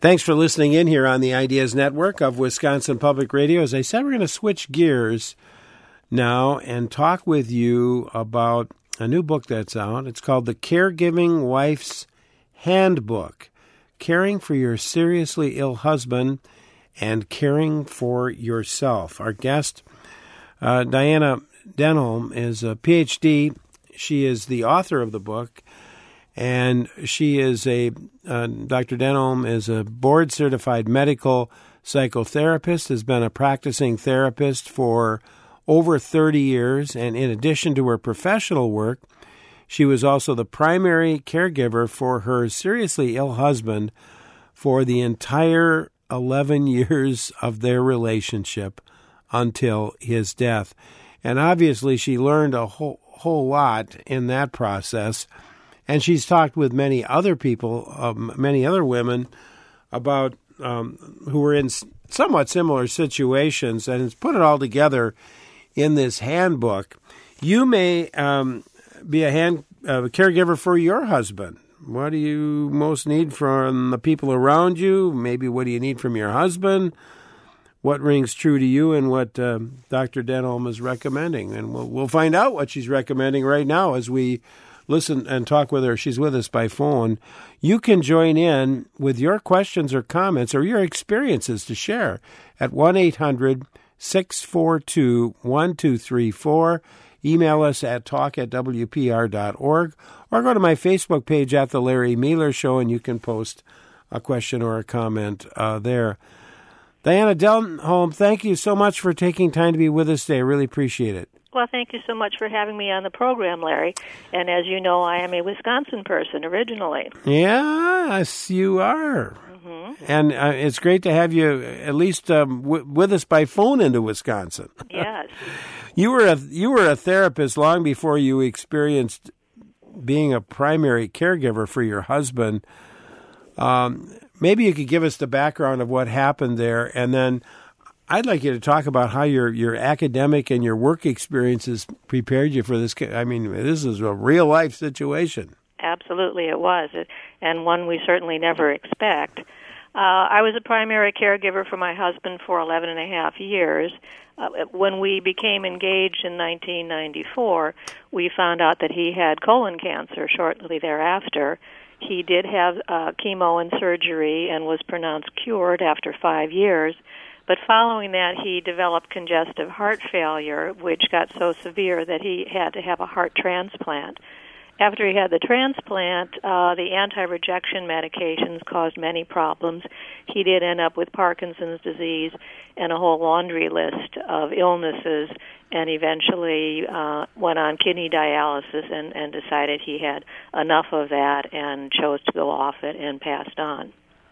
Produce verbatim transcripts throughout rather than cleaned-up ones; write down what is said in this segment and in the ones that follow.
Thanks for listening in here on the Ideas Network of Wisconsin Public Radio. As I said, we're going to switch gears now and talk with you about a new book that's out. It's called The Caregiving Wife's Handbook, Caring for Your Seriously Ill Husband and Caring for Yourself. Our guest, uh, Diana Denholm, is a P H D. She is the author of the book, and she is a, uh, Doctor Denholm is a board-certified medical psychotherapist, has been a practicing therapist for over thirty years, and in addition to her professional work, she was also the primary caregiver for her seriously ill husband for the entire eleven years of their relationship until his death. And obviously she learned a whole, whole lot in that process. And she's talked with many other people, um, many other women, about um, who were in somewhat similar situations, and has put it all together in this handbook. You may um, be a hand uh, caregiver for your husband. What do you most need from the people around you? Maybe what do you need from your husband? What rings true to you, and what uh, Doctor Denholm is recommending? And we'll, we'll find out what she's recommending right now as we listen and talk with her. She's with us by phone. You can join in with your questions or comments or your experiences to share at one eight hundred six four two one two three four. Email us at talk at w p r dot org, or go to my Facebook page at The Larry Mealer Show, and you can post a question or a comment uh, there. Diana Denholm, thank you so much for taking time to be with us today. I really appreciate it. Well, thank you so much for having me on the program, Larry. And as you know, I am a Wisconsin person originally. Yes, you are. Mm-hmm. And uh, it's great to have you at least um, w- with us by phone into Wisconsin. Yes. You were a you were a therapist long before you experienced being a primary caregiver for your husband. Um, maybe you could give us the background of what happened there, and then I'd like you to talk about how your, your academic and your work experiences prepared you for this. I mean, this is a real-life situation. Absolutely, it was, and one we certainly never expect. Uh, I was a primary caregiver for my husband for eleven and a half years. Uh, when we became engaged in nineteen ninety-four, we found out that he had colon cancer shortly thereafter. He did have uh, chemo and surgery and was pronounced cured after five years. But following that, he developed congestive heart failure, which got so severe that he had to have a heart transplant. After he had the transplant, uh, the anti-rejection medications caused many problems. He did end up with Parkinson's disease and a whole laundry list of illnesses, and eventually uh, went on kidney dialysis and, and decided he had enough of that and chose to go off it and passed on.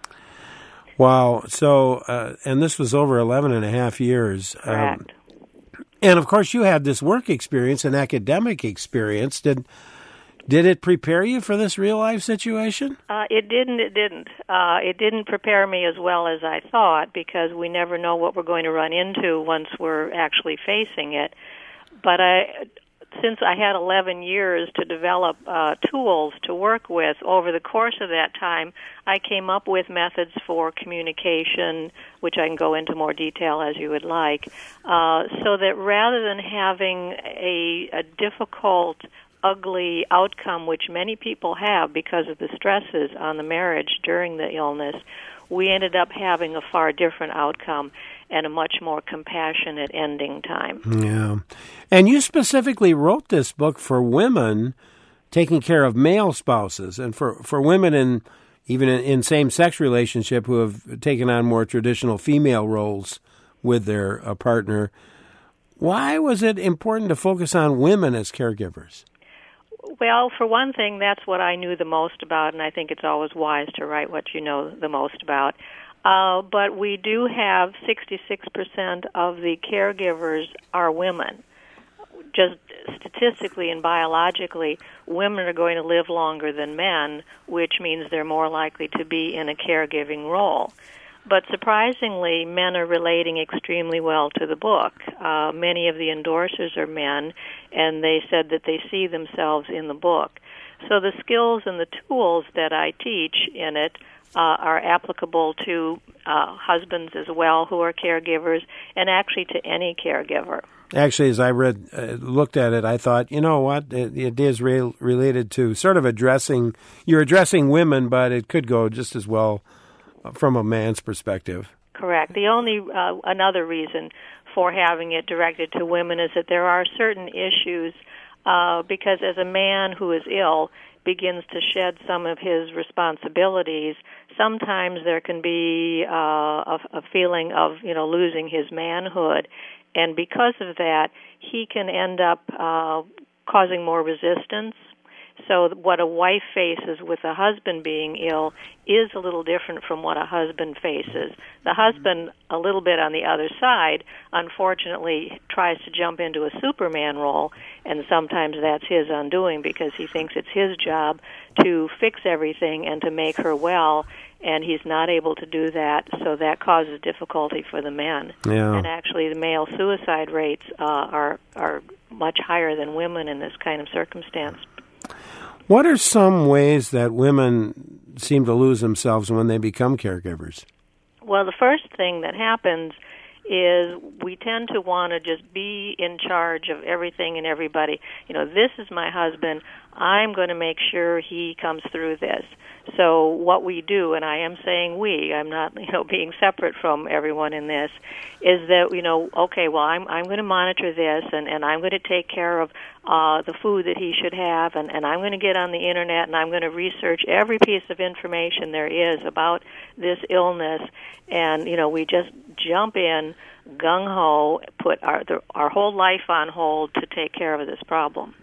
Wow. So, uh, and this was over eleven and a half years. Correct. Um, and of course you had this work experience and academic experience. Did did it prepare you for this real life situation? Uh, it didn't. It didn't. Uh, it didn't prepare me as well as I thought, because we never know what we're going to run into once we're actually facing it. But I, since I had eleven years to develop uh, tools to work with, over the course of that time, I came up with methods for communication, which I can go into more detail as you would like, uh, so that rather than having a, a difficult, ugly outcome, which many people have because of the stresses on the marriage during the illness, we ended up having a far different outcome and a much more compassionate ending time. Yeah. And you specifically wrote this book for women taking care of male spouses, and for, for women in even in, in same-sex relationship who have taken on more traditional female roles with their uh, partner. Why was it important to focus on women as caregivers? Well, for one thing, that's what I knew the most about, and I think it's always wise to write what you know the most about. Uh, but we do have sixty-six percent of the caregivers are women. Just statistically and biologically, women are going to live longer than men, which means they're more likely to be in a caregiving role. But surprisingly, men are relating extremely well to the book. Uh, many of the endorsers are men, and they said that they see themselves in the book. So the skills and the tools that I teach in it uh, are applicable to uh, husbands as well who are caregivers, and actually to any caregiver. Actually, as I read, uh, looked at it, I thought, you know what, it, it is re- related to sort of addressing, you're addressing women, but it could go just as well from a man's perspective. Correct. The only, uh, another reason for having it directed to women is that there are certain issues, uh, because as a man who is ill begins to shed some of his responsibilities, sometimes there can be uh, a, a feeling of, you know, losing his manhood. And because of that, he can end up uh, causing more resistance. So what a wife faces with a husband being ill is a little different from what a husband faces. The husband, a little bit on the other side, unfortunately tries to jump into a Superman role, and sometimes that's his undoing because he thinks it's his job to fix everything and to make her well, and he's not able to do that, so that causes difficulty for the men. Yeah. And actually the male suicide rates uh, are are much higher than women in this kind of circumstance. What are some ways that women seem to lose themselves when they become caregivers? Well, the first thing that happens is we tend to want to just be in charge of everything and everybody. You know, this is my husband. I'm going to make sure he comes through this. So what we do, and I am saying we, I'm not, you know, being separate from everyone in this, is that, you know, okay, well, I'm I'm going to monitor this, and, and I'm going to take care of uh, the food that he should have, and, and I'm going to get on the Internet, and I'm going to research every piece of information there is about this illness, and, you know, we just jump in, gung-ho, put our, the, our whole life on hold to take care of this problem.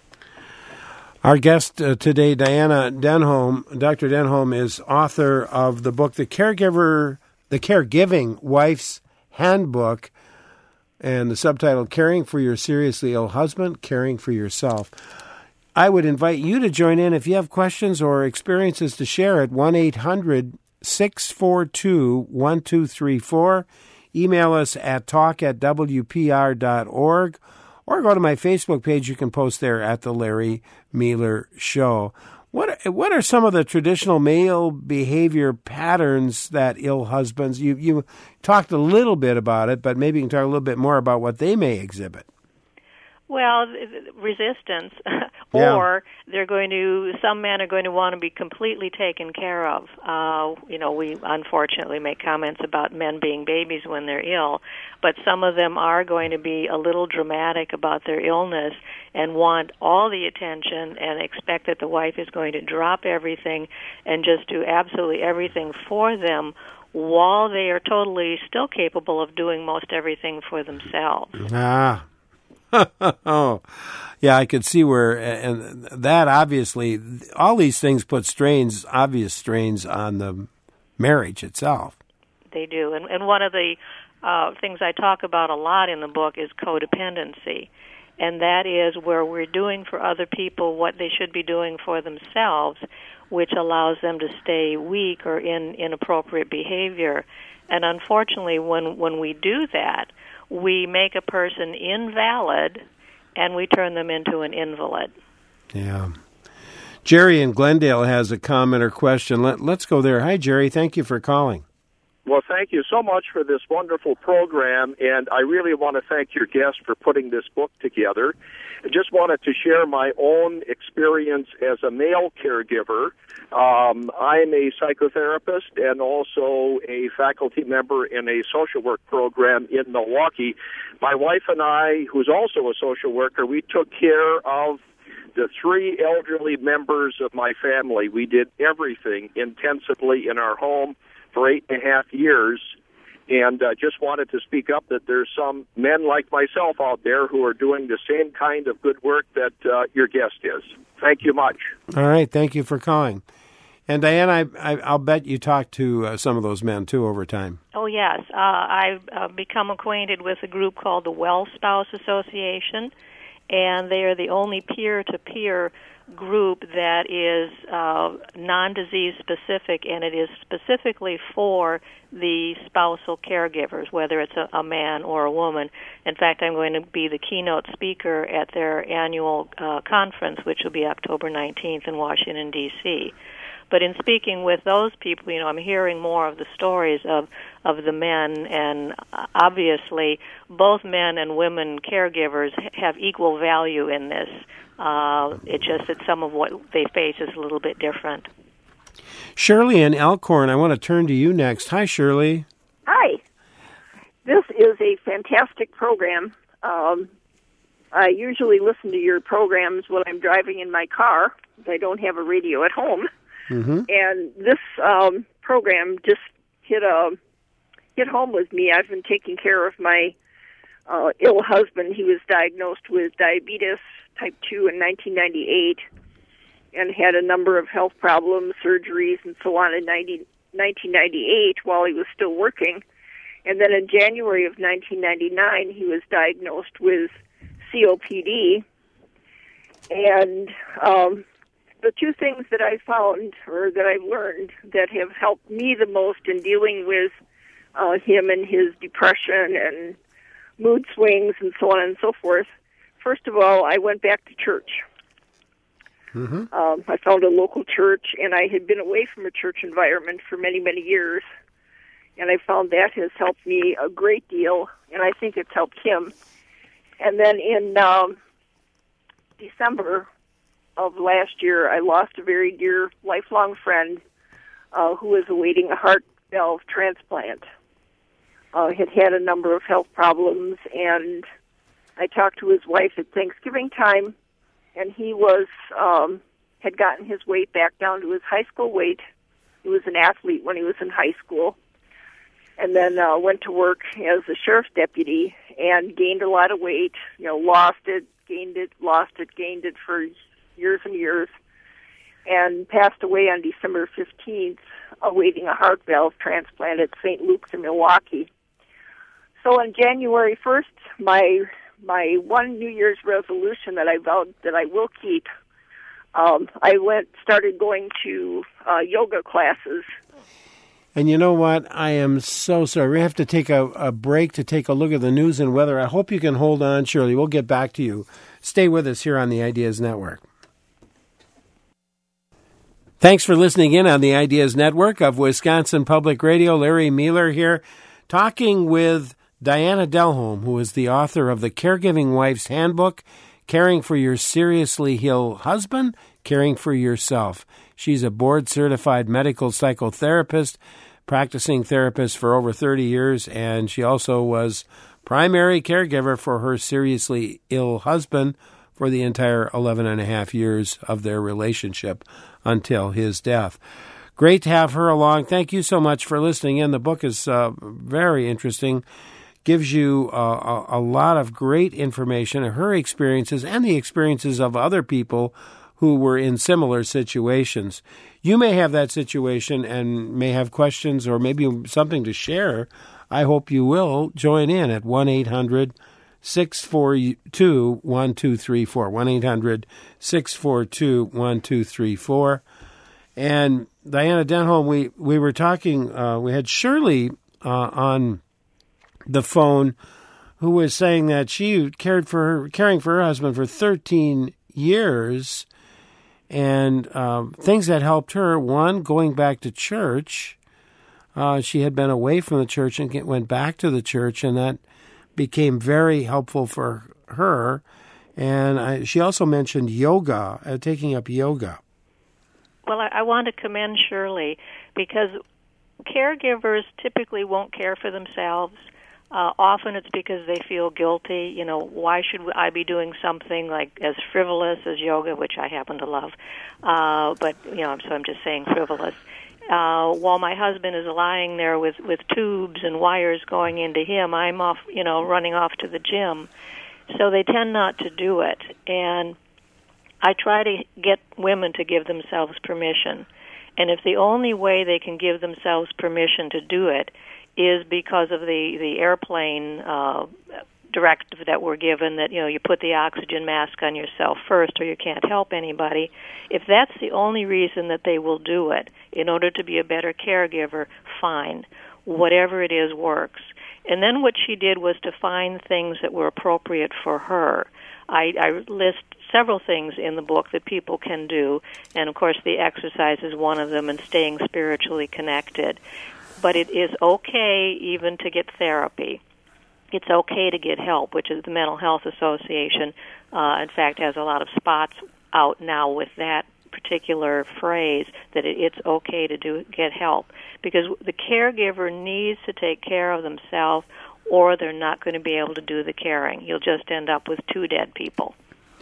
Our guest uh, today, Diana Denholm, Doctor Denholm, is author of the book, The Caregiver, The Caregiving Wife's Handbook, and the subtitle, Caring for Your Seriously Ill Husband, Caring for Yourself. I would invite you to join in if you have questions or experiences to share at one eight hundred six four two one two three four. Email us at talk at w p r dot org. Or go to my Facebook page. You can post there at The Larry Mueller Show. What what are some of the traditional male behavior patterns that ill husbands, you, you talked a little bit about it, but maybe you can talk a little bit more about what they may exhibit. Well, resistance, Yeah. or they're going to, some men are going to want to be completely taken care of. Uh, you know, we unfortunately make comments about men being babies when they're ill, but some of them are going to be a little dramatic about their illness and want all the attention and expect that the wife is going to drop everything and just do absolutely everything for them, while they are totally still capable of doing most everything for themselves. Ah. Oh, yeah, I could see where, and that obviously, all these things put strains, obvious strains on the marriage itself. They do. And, and one of the uh, things I talk about a lot in the book is codependency. And that is where we're doing for other people what they should be doing for themselves, which allows them to stay weak or in inappropriate behavior. And unfortunately, when, when we do that, we make a person invalid, and we turn them into an invalid. Yeah. Jerry in Glendale has a comment or question. Let, let's go there. Hi, Jerry. Thank you for calling. Well, thank you so much for this wonderful program, and I really want to thank your guest for putting this book together. I just wanted to share my own experience as a male caregiver. Um, I'm a psychotherapist and also a faculty member in a social work program in Milwaukee. My wife and I, who's also a social worker, we took care of the three elderly members of my family. We did everything intensively in our home for eight and a half years, and uh, just wanted to speak up that there's some men like myself out there who are doing the same kind of good work that uh, your guest is. Thank you much. All right. Thank you for calling. And Diane, I, I, I'll bet you talked to uh, some of those men, too, over time. Oh, yes. Uh, I've uh, become acquainted with a group called the Well Spouse Association, and they are the only peer-to-peer group that is uh, non-disease specific, and it is specifically for the spousal caregivers, whether it's a, a man or a woman. In fact, I'm going to be the keynote speaker at their annual uh, conference, which will be October nineteenth in Washington, D C But in speaking with those people, you know, I'm hearing more of the stories of, of the men, and obviously both men and women caregivers have equal value in this. Uh, it's just that some of what they face is a little bit different. Shirley in Elkhorn, I want to turn to you next. Hi, Shirley. Hi. This is a fantastic program. Um, I usually listen to your programs when I'm driving in my car. I don't have a radio at home. Mm-hmm. And this um, program just hit a hit home with me. I've been taking care of my uh, ill husband. He was diagnosed with diabetes type two in nineteen ninety-eight and had a number of health problems, surgeries, and so on in nineteen ninety-eight while he was still working. And then in January of nineteen ninety-nine, he was diagnosed with C O P D. And um, the two things that I found, or that I've learned, that have helped me the most in dealing with uh, him and his depression and mood swings and so on and so forth. First of all, I went back to church. Mm-hmm. Um, I found a local church, and I had been away from a church environment for many, many years. And I found that has helped me a great deal, and I think it's helped him. And then in um, December of last year, I lost a very dear, lifelong friend uh, who was awaiting a heart valve transplant. Uh, had had a number of health problems, and I talked to his wife at Thanksgiving time, and he was um, had gotten his weight back down to his high school weight. He was an athlete when he was in high school, and then uh, went to work as a sheriff's deputy and gained a lot of weight, you know, lost it, gained it, lost it, gained it for years and years, and passed away on December fifteenth, awaiting a heart valve transplant at Saint Luke's in Milwaukee. So on January first, my my one New Year's resolution that I vowed that I will keep, um, I went started going to uh, yoga classes. And you know what? I am so sorry. We have to take a, a break to take a look at the news and weather. I hope you can hold on, Shirley. We'll get back to you. Stay with us here on the Ideas Network. Thanks for listening in on the Ideas Network of Wisconsin Public Radio. Larry Mueller here, talking with Diana Delholm, who is the author of The Caregiving Wife's Handbook, Caring for Your Seriously Ill Husband, Caring for Yourself. She's a board-certified medical psychotherapist, practicing therapist for over thirty years, and she also was primary caregiver for her seriously ill husband for the entire eleven and a half years of their relationship until his death. Great to have her along. Thank you so much for listening in. The book is uh, very interesting. Gives you uh, a, a lot of great information of her experiences and the experiences of other people who were in similar situations. You may have that situation and may have questions or maybe something to share. I hope you will join in at one eight hundred six four two one two three four, one eight hundred six four two one two three four. And Diana Denholm, we, we were talking, uh, we had Shirley uh, on the phone, who was saying that she cared for her, caring for her husband for thirteen years, and um, things that helped her. One, going back to church. Uh, she had been away from the church and get, went back to the church, and that became very helpful for her. And I, she also mentioned yoga, uh, taking up yoga. Well, I, I want to commend Shirley, because caregivers typically won't care for themselves. Uh, often it's because they feel guilty. You know, why should I be doing something like as frivolous as yoga, which I happen to love? Uh, but, you know, so I'm just saying frivolous. Uh, while my husband is lying there with, with tubes and wires going into him, I'm off, you know, running off to the gym. So they tend not to do it. And I try to get women to give themselves permission. And if the only way they can give themselves permission to do it is because of the, the airplane uh, directive that we're given that, you know, you put the oxygen mask on yourself first or you can't help anybody, if that's the only reason that they will do it in order to be a better caregiver, fine. Whatever it is works. And then what she did was to find things that were appropriate for her. I, I list several things in the book that people can do, and of course the exercise is one of them, and staying spiritually connected. But it is okay even to get therapy. It's okay to get help, which is the Mental Health Association, uh, in fact, has a lot of spots out now with that particular phrase, that it, it's okay to do get help, because the caregiver needs to take care of themselves, or they're not going to be able to do the caring. You'll just end up with two dead people.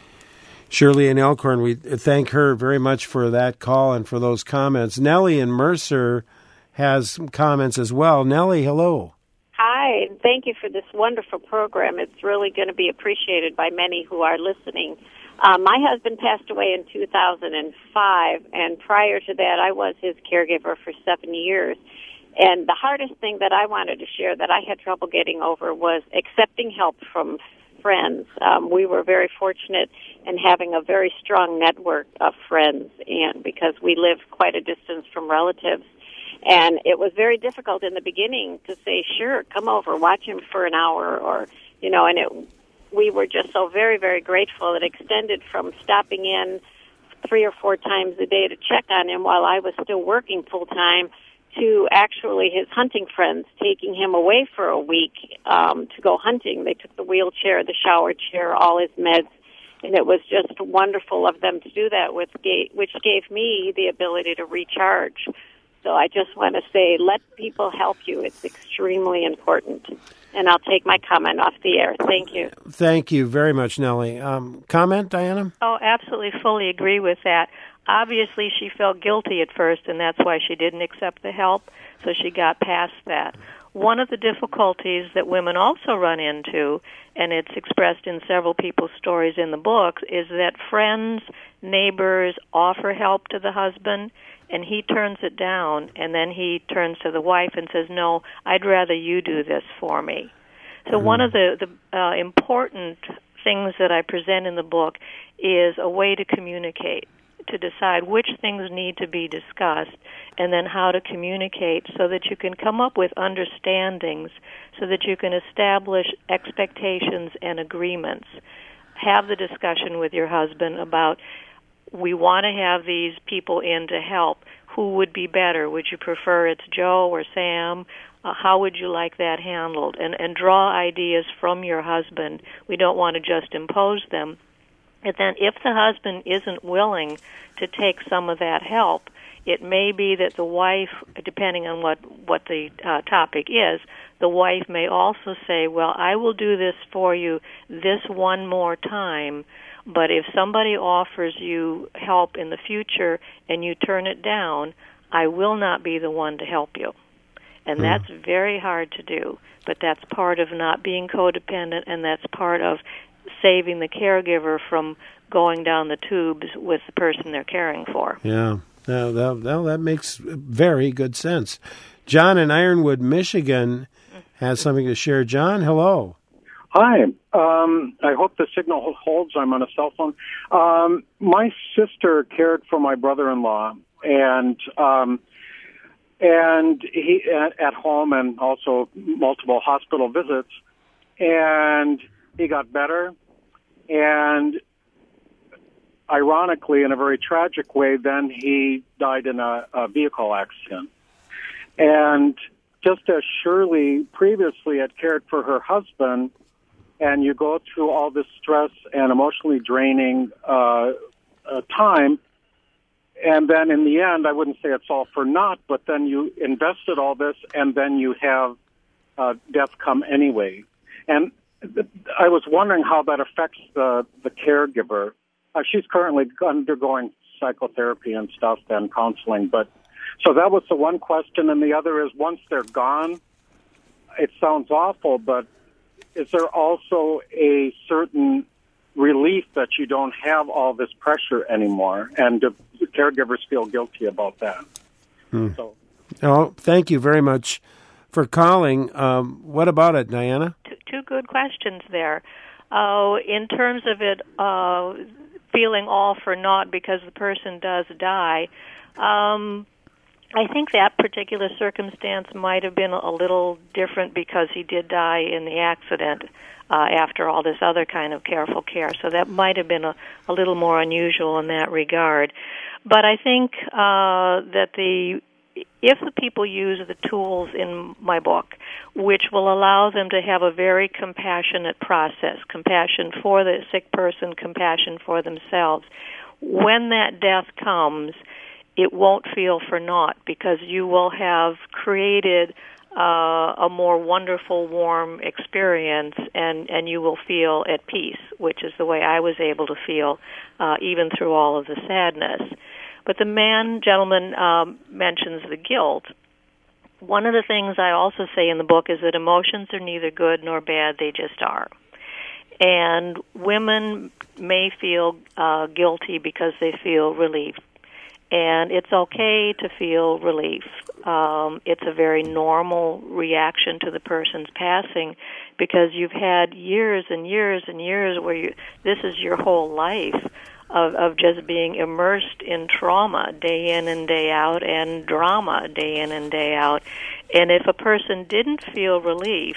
Shirley in Elkhorn, we thank her very much for that call and for those comments. Nellie in Mercer has some comments as well. Nellie, hello. Hi, and thank you for this wonderful program. It's really going to be appreciated by many who are listening. Uh, my husband passed away in two thousand five, and prior to that, I was his caregiver for seven years. And the hardest thing that I wanted to share that I had trouble getting over was accepting help from friends. Um, we were very fortunate in having a very strong network of friends, and because we lived quite a distance from relatives. And it was very difficult in the beginning to say, sure, come over, watch him for an hour, or, you know, and it, we were just so very, very grateful. It extended from stopping in three or four times a day to check on him while I was still working full-time, to actually his hunting friends taking him away for a week um, to go hunting. They took the wheelchair, the shower chair, all his meds, and it was just wonderful of them to do that, with which gave me the ability to recharge. So I just want to say, let people help you. It's extremely important. And I'll take my comment off the air. Thank you. Thank you very much, Nellie. Um, comment, Diana? Oh, absolutely, fully agree with that. Obviously, she felt guilty at first, and that's why she didn't accept the help, so she got past that. One of the difficulties that women also run into, and it's expressed in several people's stories in the book, is that friends, neighbors offer help to the husband, and he turns it down, and then he turns to the wife and says, no, I'd rather you do this for me. So mm-hmm. one of the, the uh, important things that I present in the book is a way to communicate, to decide which things need to be discussed, and then how to communicate so that you can come up with understandings, so that you can establish expectations and agreements. Have the discussion with your husband about, we want to have these people in to help. Who would be better? Would you prefer it's Joe or Sam? Uh, how would you like that handled? And, and draw ideas from your husband. We don't want to just impose them. And then if the husband isn't willing to take some of that help, it may be that the wife, depending on what, what the uh, topic is, the wife may also say, well, I will do this for you this one more time, but if somebody offers you help in the future and you turn it down, I will not be the one to help you. And that's very hard to do, but that's part of not being codependent, and that's part of saving the caregiver from going down the tubes with the person they're caring for. Yeah, no, that, that, that makes very good sense. John in Ironwood, Michigan, has something to share. John, hello. Hi. Um, I hope the signal holds. I'm on a cell phone. Um, my sister cared for my brother-in-law, and um, and he at, at home, and also multiple hospital visits, and he got better. And ironically, in a very tragic way, then he died in a, a vehicle accident. And just as Shirley previously had cared for her husband, and you go through all this stress and emotionally draining uh, uh, time, and then in the end, I wouldn't say it's all for naught, but then you invested all this, and then you have uh, death come anyway. And th- I was wondering how that affects the, the caregiver. Uh, she's currently undergoing psychotherapy and stuff and counseling, but so that was the one question. And the other is, once they're gone, it sounds awful, but is there also a certain relief that you don't have all this pressure anymore? And do caregivers feel guilty about that? Hmm. So, oh, thank you very much for calling. Um, what about it, Diana? Two, two good questions there. Uh, in terms of it uh, feeling all for naught because the person does die, um, I think that particular circumstance might have been a little different because he did die in the accident uh, after all this other kind of careful care. So that might have been a, a little more unusual in that regard. But I think uh, that the if the people use the tools in my book, which will allow them to have a very compassionate process, compassion for the sick person, compassion for themselves, when that death comes, it won't feel for naught because you will have created uh, a more wonderful, warm experience, and, and you will feel at peace, which is the way I was able to feel uh, even through all of the sadness. But the man, gentleman, um, mentions the guilt. One of the things I also say in the book is that emotions are neither good nor bad, they just are. And women may feel uh, guilty because they feel relief. And it's okay to feel relief. Um, it's a very normal reaction to the person's passing because you've had years and years and years where you, this is your whole life of, of just being immersed in trauma day in and day out and drama day in and day out. And if a person didn't feel relief,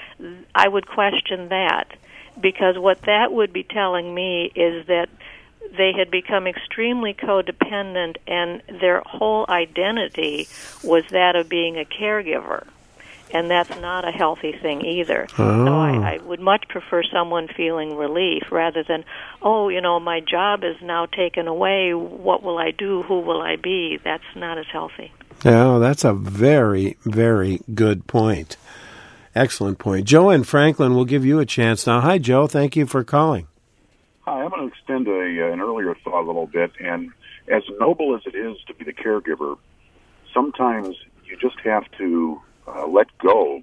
I would question that because what that would be telling me is that they had become extremely codependent and their whole identity was that of being a caregiver. And that's not a healthy thing either. Oh. So I, I would much prefer someone feeling relief rather than, oh, you know, my job is now taken away. What will I do? Who will I be? That's not as healthy. Yeah, that's a very, very good point. Excellent point. Joe and Franklin will give you a chance now. Hi, Joe. Thank you for calling. Hi, I'm going to extend a, uh, an earlier thought a little bit. And as noble as it is to be the caregiver, sometimes you just have to uh, let go,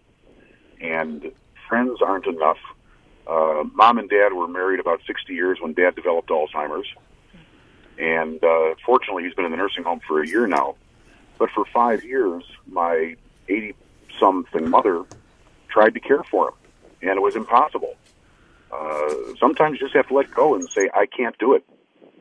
and friends aren't enough. Uh, Mom and Dad were married about sixty years when Dad developed Alzheimer's. And uh, fortunately, he's been in the nursing home for a year now. But for five years, my eighty-something mother tried to care for him, and it was impossible. Uh, sometimes you just have to let go and say, I can't do it.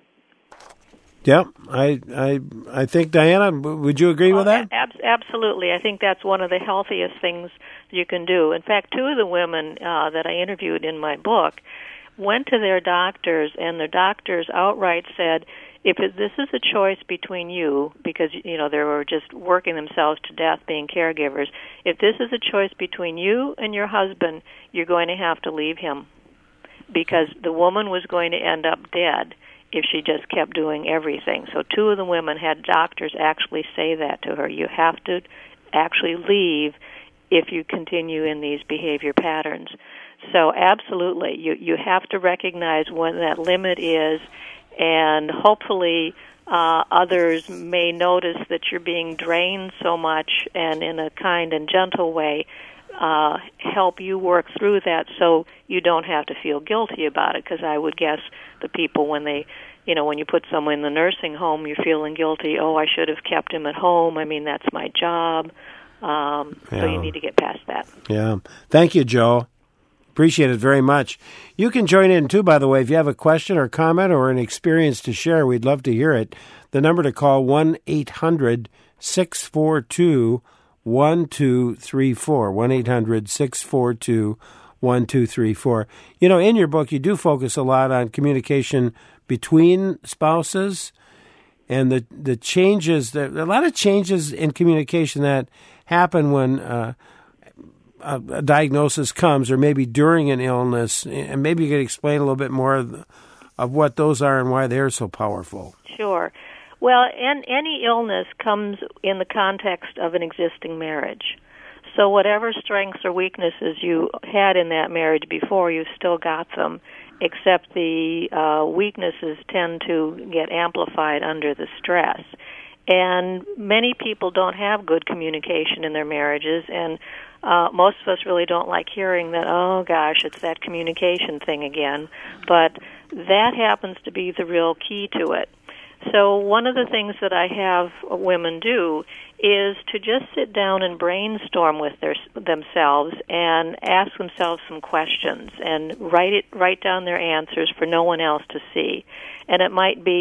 Yeah, I I I think, Diana, would you agree with that? Ab- absolutely. I think that's one of the healthiest things you can do. In fact, two of the women uh, that I interviewed in my book went to their doctors, and their doctors outright said, if it, this is a choice between you, because, you know, they were just working themselves to death being caregivers, if this is a choice between you and your husband, you're going to have to leave him, because the woman was going to end up dead if she just kept doing everything. So two of the women had doctors actually say that to her. You have to actually leave if you continue in these behavior patterns. So absolutely, you, you have to recognize when that limit is, and hopefully uh, others may notice that you're being drained so much, and in a kind and gentle way uh, help you work through that so you don't have to feel guilty about it, because I would guess the people, when they, you know, when you put someone in the nursing home, you're feeling guilty, oh, I should have kept him at home, I mean, that's my job. Um, yeah. So you need to get past that. Yeah. Thank you, Joe. Appreciate it very much. You can join in, too, by the way. If you have a question or comment or an experience to share, we'd love to hear it. The number to call, one eight hundred six four two one two three four, one eight hundred six four two one two three four. You know, in your book, you do focus a lot on communication between spouses and the, the changes, that, a lot of changes in communication that happen when uh, a, a diagnosis comes, or maybe during an illness. And maybe you could explain a little bit more of, of what those are and why they're so powerful. Sure. Well, and any illness comes in the context of an existing marriage. So whatever strengths or weaknesses you had in that marriage before, you've still got them, except the uh, weaknesses tend to get amplified under the stress. And many people don't have good communication in their marriages, and uh, most of us really don't like hearing that, oh gosh, it's that communication thing again. But that happens to be the real key to it. So one of the things that I have women do is to just sit down and brainstorm with their, themselves and ask themselves some questions and write it, write down their answers for no one else to see. And it might be,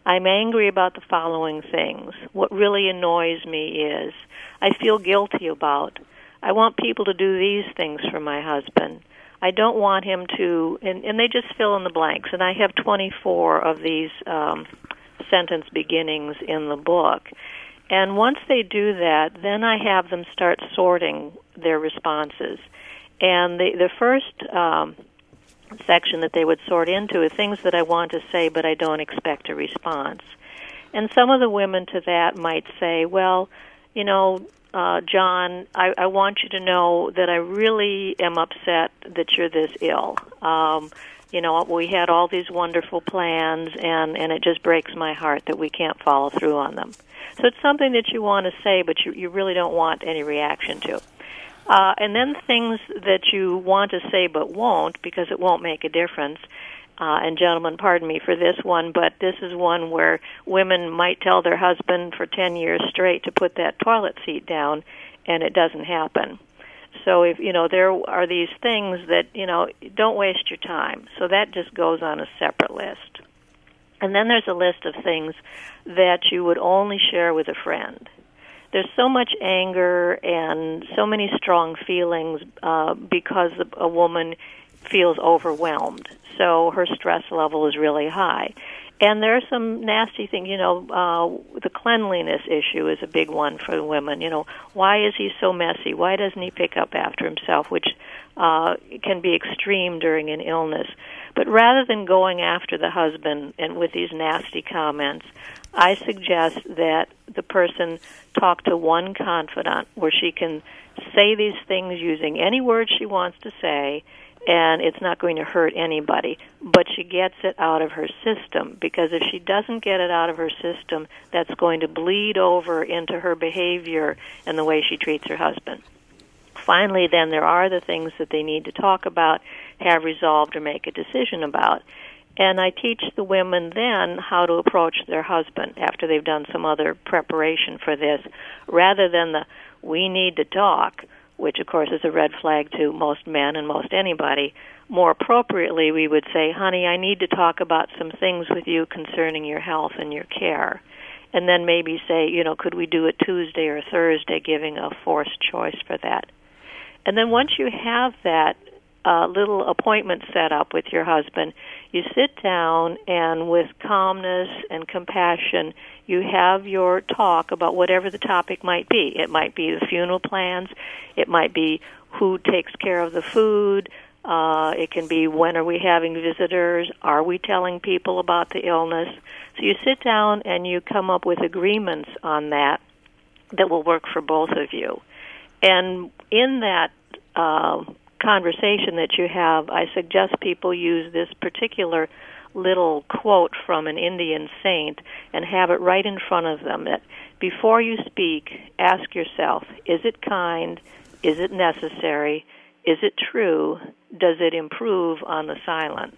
I'm angry about the following things. What really annoys me is I feel guilty about. I want people to do these things for my husband. I don't want him to, and, and they just fill in the blanks. And I have twenty-four of these um, sentence beginnings in the book. And once they do that, then I have them start sorting their responses. And the, the first um, section that they would sort into is things that I want to say, but I don't expect a response. And some of the women to that might say, well, you know, uh, John, I, I want you to know that I really am upset that you're this ill. Um, you know, we had all these wonderful plans, and, and it just breaks my heart that we can't follow through on them. So it's something that you want to say, but you, you really don't want any reaction to. Uh, and then things that you want to say but won't, because it won't make a difference. Uh, and gentlemen, pardon me for this one, but this is one where women might tell their husband for ten years straight to put that toilet seat down, and it doesn't happen. So if, you know, there are these things that, you know, don't waste your time. So that just goes on a separate list. And then there's a list of things that you would only share with a friend. There's so much anger and so many strong feelings uh, because a woman feels overwhelmed. So her stress level is really high. And there are some nasty things, you know, uh, the cleanliness issue is a big one for the women. You know, why is he so messy? Why doesn't he pick up after himself, which uh, can be extreme during an illness. But rather than going after the husband and with these nasty comments, I suggest that the person talk to one confidant where she can say these things using any words she wants to say, and it's not going to hurt anybody, but she gets it out of her system, because if she doesn't get it out of her system, that's going to bleed over into her behavior and the way she treats her husband. Finally, then, there are the things that they need to talk about, have resolved, or make a decision about. And I teach the women then how to approach their husband after they've done some other preparation for this, rather than the, we need to talk, which, of course, is a red flag to most men and most anybody. More appropriately, we would say, honey, I need to talk about some things with you concerning your health and your care. And then maybe say, you know, could we do it Tuesday or Thursday, giving a forced choice for that. And then once you have that uh, little appointment set up with your husband, you sit down and with calmness and compassion, you have your talk about whatever the topic might be. It might be the funeral plans. It might be who takes care of the food. Uh, it can be when are we having visitors? Are we telling people about the illness? So you sit down and you come up with agreements on that that will work for both of you. And in that uh, conversation that you have, I suggest people use this particular little quote from an Indian saint and have it right in front of them, that before you speak, ask yourself, is it kind? Is it necessary? Is it true? Does it improve on the silence?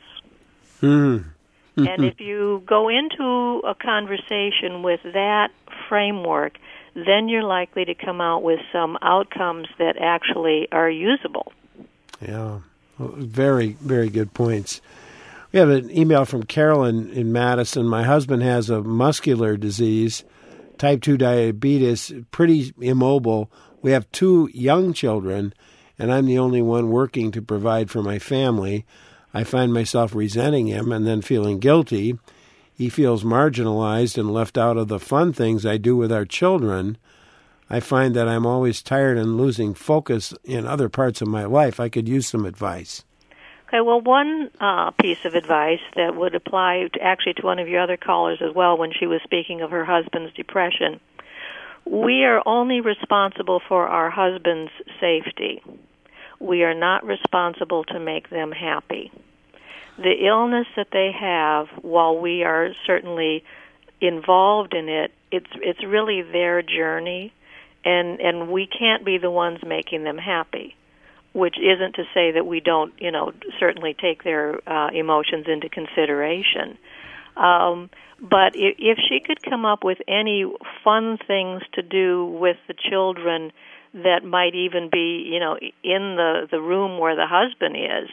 Mm-hmm. And if you go into a conversation with that framework, then you're likely to come out with some outcomes that actually are usable. Yeah, well, very, very good points. We have an email from Carolyn in Madison. My husband has a muscular disease, type two diabetes, pretty immobile. We have two young children, and I'm the only one working to provide for my family. I find myself resenting him and then feeling guilty. He feels marginalized and left out of the fun things I do with our children. I find that I'm always tired and losing focus in other parts of my life. I could use some advice. Okay, well, one uh, piece of advice that would apply to, actually to one of your other callers as well when she was speaking of her husband's depression. We are only responsible for our husband's safety. We are not responsible to make them happy. The illness that they have, while we are certainly involved in it, it's it's really their journey, and and we can't be the ones making them happy, which isn't to say that we don't, you know, certainly take their uh, emotions into consideration. Um, but if, if she could come up with any fun things to do with the children that might even be, you know, in the, the room where the husband is,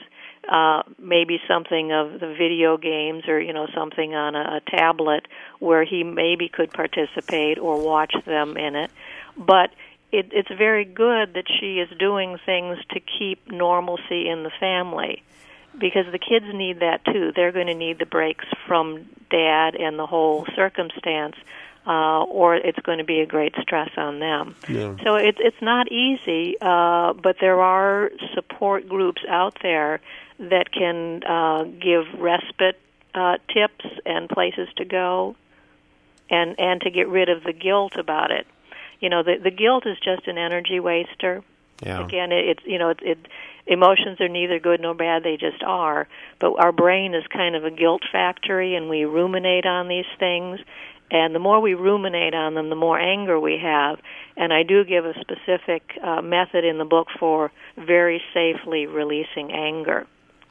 uh, maybe something of the video games or, you know, something on a, a tablet where he maybe could participate or watch them in it. But it, it's very good that she is doing things to keep normalcy in the family, because the kids need that too. They're going to need the breaks from Dad and the whole circumstance, uh, or it's going to be a great stress on them. Yeah. So it's it's not easy, uh, but there are support groups out there that can uh, give respite uh, tips and places to go, and and to get rid of the guilt about it. You know, the the guilt is just an energy waster. Yeah. Again, it, it's you know it, it emotions are neither good nor bad; they just are. But our brain is kind of a guilt factory, and we ruminate on these things. And the more we ruminate on them, the more anger we have. And I do give a specific uh, method in the book for very safely releasing anger.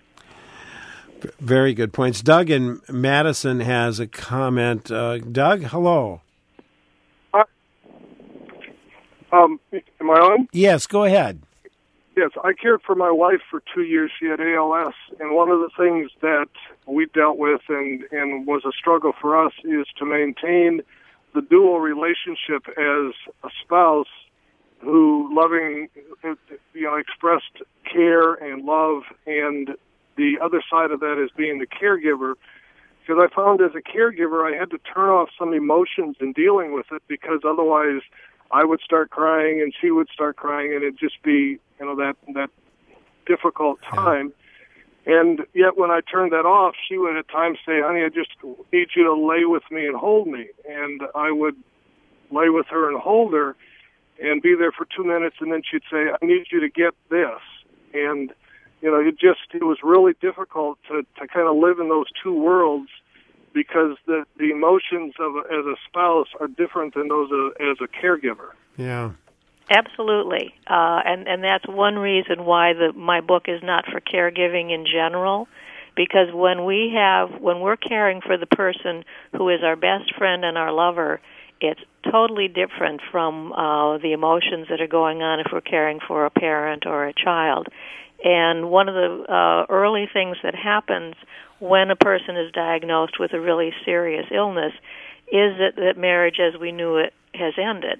Very good points. Doug in Madison has a comment. Uh, Doug, hello. Um, am I on? Yes, go ahead. Yes, I cared for my wife for two years. She had A L S, and one of the things that we dealt with and, and was a struggle for us is to maintain the dual relationship as a spouse who loving, you know, expressed care and love, and the other side of that is being the caregiver. Because I found as a caregiver, I had to turn off some emotions in dealing with it, because otherwise I would start crying and she would start crying, and it'd just be, you know, that that difficult time. Yeah. And yet when I turned that off, she would at times say, honey, I just need you to lay with me and hold me. And I would lay with her and hold her and be there for two minutes, and then she'd say, I need you to get this. And, you know, it just, it was really difficult to, to kind of live in those two worlds, because the, the emotions of as a spouse are different than those of, as a caregiver. Yeah, absolutely, uh, and and that's one reason why the my book is not for caregiving in general, because when we have when we're caring for the person who is our best friend and our lover, it's totally different from uh, the emotions that are going on if we're caring for a parent or a child. And one of the uh, early things that happens when a person is diagnosed with a really serious illness is that, that marriage as we knew it has ended.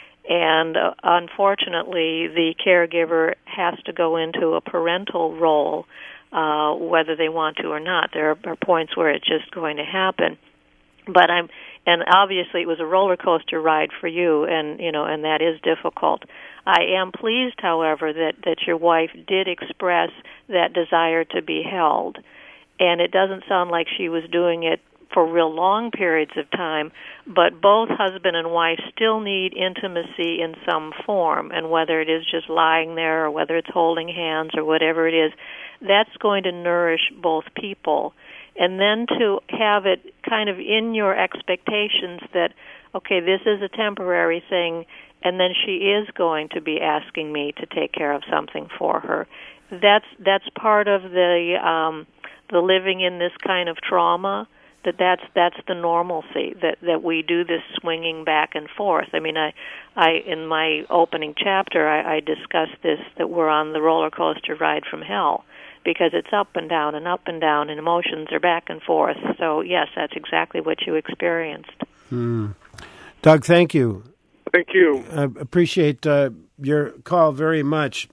And uh, unfortunately, the caregiver has to go into a parental role, uh, whether they want to or not. There are, are points where it's just going to happen. But I'm, and obviously it was a roller coaster ride for you, and you know, and that is difficult. I am pleased, however, that, that your wife did express that desire to be held. And it doesn't sound like she was doing it for real long periods of time, but both husband and wife still need intimacy in some form, and whether it is just lying there or whether it's holding hands or whatever it is, that's going to nourish both people. And then to have it kind of in your expectations that, okay, this is a temporary thing, and then she is going to be asking me to take care of something for her. That's that's part of the um, the living in this kind of trauma. That that's that's the normalcy. That that we do this swinging back and forth. I mean, I, I in my opening chapter, I, I discussed this, that we're on the roller coaster ride from hell, because it's up and down and up and down, and emotions are back and forth. So yes, that's exactly what you experienced. Hmm. Doug, thank you. Thank you. I appreciate uh, your call very much,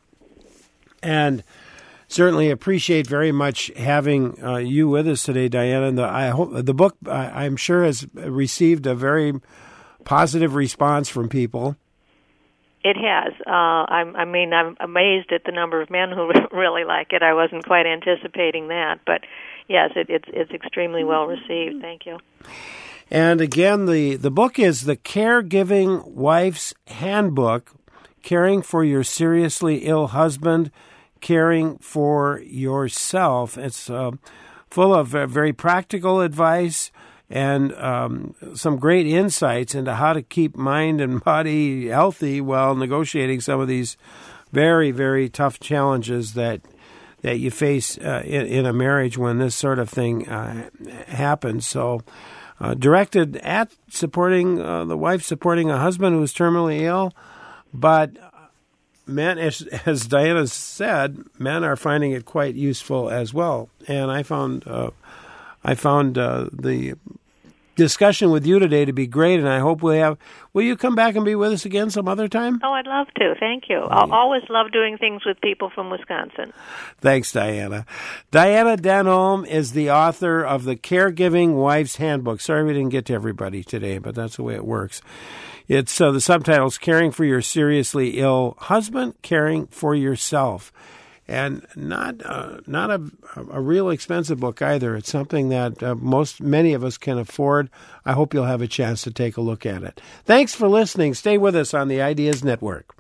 and certainly appreciate very much having uh, you with us today, Diana. And the, I hope the book, I, I'm sure, has received a very positive response from people. It has. Uh, I'm, I mean, I'm amazed at the number of men who really like it. I wasn't quite anticipating that, but yes, it, it's it's extremely well received. Thank you. And again, the, the book is The Caregiving Wife's Handbook, Caring for Your Seriously Ill Husband, Caring for Yourself. It's uh, full of uh, very practical advice and um, some great insights into how to keep mind and body healthy while negotiating some of these very, very tough challenges that that you face uh, in, in a marriage when this sort of thing uh, happens. So uh, directed at supporting uh, the wife supporting a husband who's terminally ill, but men, as, as Diana said, men are finding it quite useful as well. And I found uh, I found uh, the discussion with you today to be great, and I hope we have. Will you come back and be with us again some other time? Oh, I'd love to. Thank you. I'll always love doing things with people from Wisconsin. Thanks, Diana. Diana Denholm is the author of the Caregiving Wife's Handbook. Sorry we didn't get to everybody today, but that's the way it works. It's uh, the subtitle's Caring for Your Seriously Ill Husband, Caring for Yourself. And not uh, not a, a real expensive book either. It's something that uh, most many of us can afford. I hope you'll have a chance to take a look at it. Thanks for listening. Stay with us on the Ideas Network.